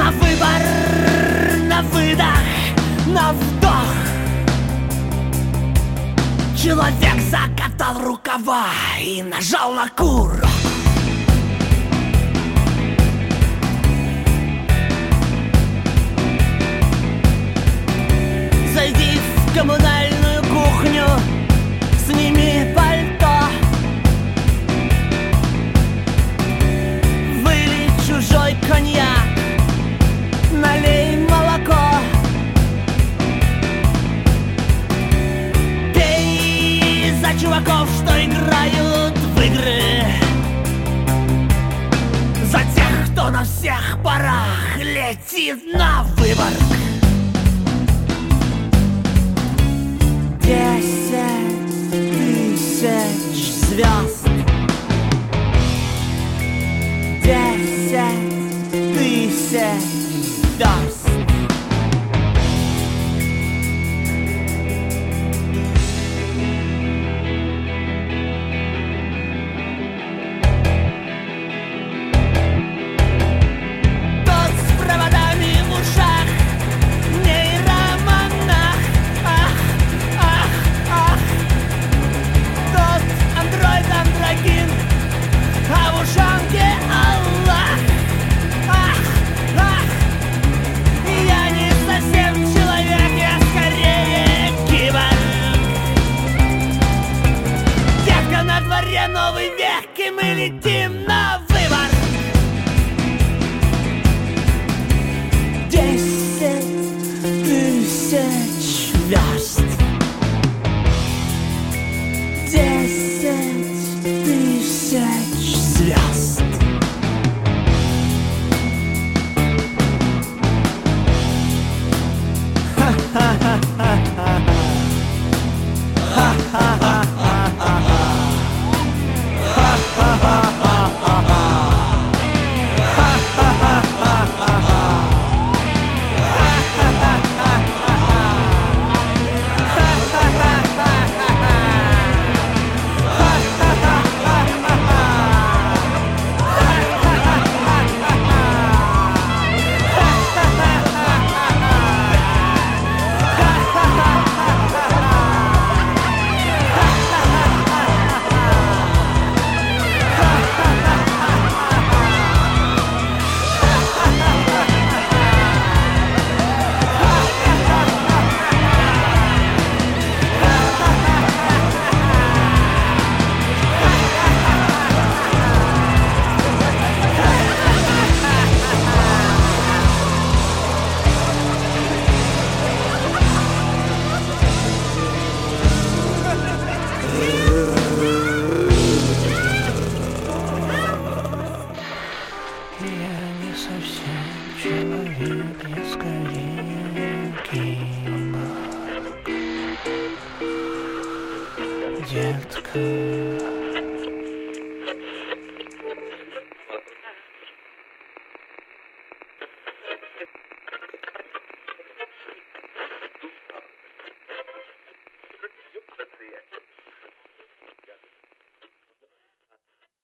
На выбор, на выдох, на вдох. Человек закатал рукава и нажал на курок. Зайди в коммунальную кухню, сними пальто, вылей чужой коньяк, налей молоко. Пей за чуваков, что играют в игры, за тех, кто на всех парах летит на выбор. 10 тысяч звезд, 10 тысяч звезд. Тот с проводами в ушах, нейромонах. Тот андроид-андрогин, а в ушанке Аллах. Я не совсем человек, я скорее киборг. Детка, на дворе новый век, и мы летим на выбор. 10 тысяч верст, 10 тысяч звезд. Человек, я скорее киборг. Детка.